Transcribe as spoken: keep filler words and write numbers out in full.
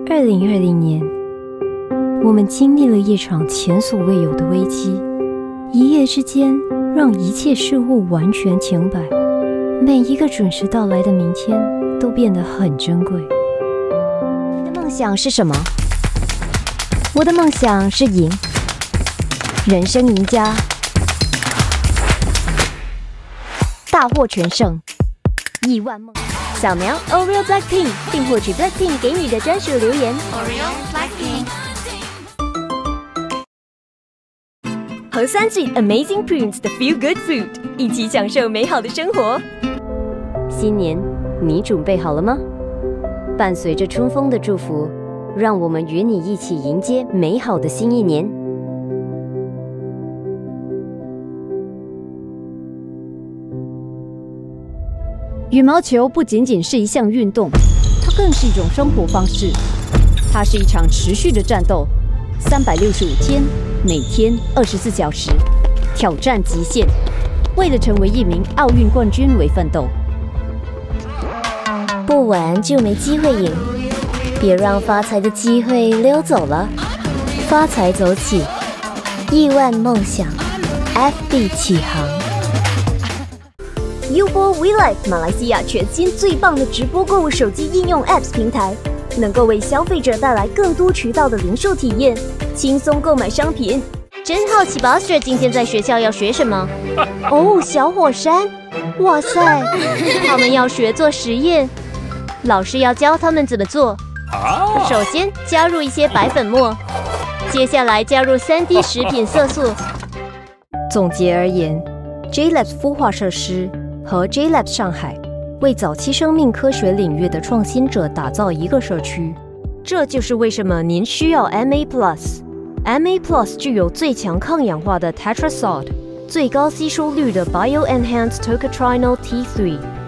二零二零年，我们经历了一场前所未有的危机，一夜之间让一切事物完全停摆，每一个准时到来的明天都变得很珍贵。 你的梦想是什么？我的梦想是赢，人生赢家，大获全胜，亿万梦。扫描 Oreo Blackpink 并获取 Blackpink 给你的专属留言。Oreo Blackpink。和三 G Amazing Prince 的 Feel Good Food 一起享受美好的生活。新年，你准备好了吗？伴随着春风的祝福，让我们与你一起迎接美好的新一年。羽毛球不仅仅是一项运动，它更是一种生活方式。它是一场持续的战斗，三百六十五天，每天二十四小时，挑战极限，为了成为一名奥运冠军为奋斗。不玩就没机会赢，别让发财的机会溜走了。发财走起，亿万梦想 ，F B 起航。U 波 WeLife 马来西亚全新最棒的直播购物手机应用 Apps 平台，能够为消费者带来更多渠道的零售体验，轻松购买商品。真好奇 Buster 今天在学校要学什么？哦，小火山！哇塞，他们要学做实验，老师要教他们怎么做。首先加入一些白粉末，接下来加入 三 D 食品色素。总结而言 ，J Labs 孵化设施和 J Labs 上海为早期生命科学领域的创新者打造一个社区。这就是为什么您需要 M A Plus。M A Plus 具有最强抗氧化的 Tetrasalt， 最高吸收率的 Bio Enhanced Tocotrienol T 三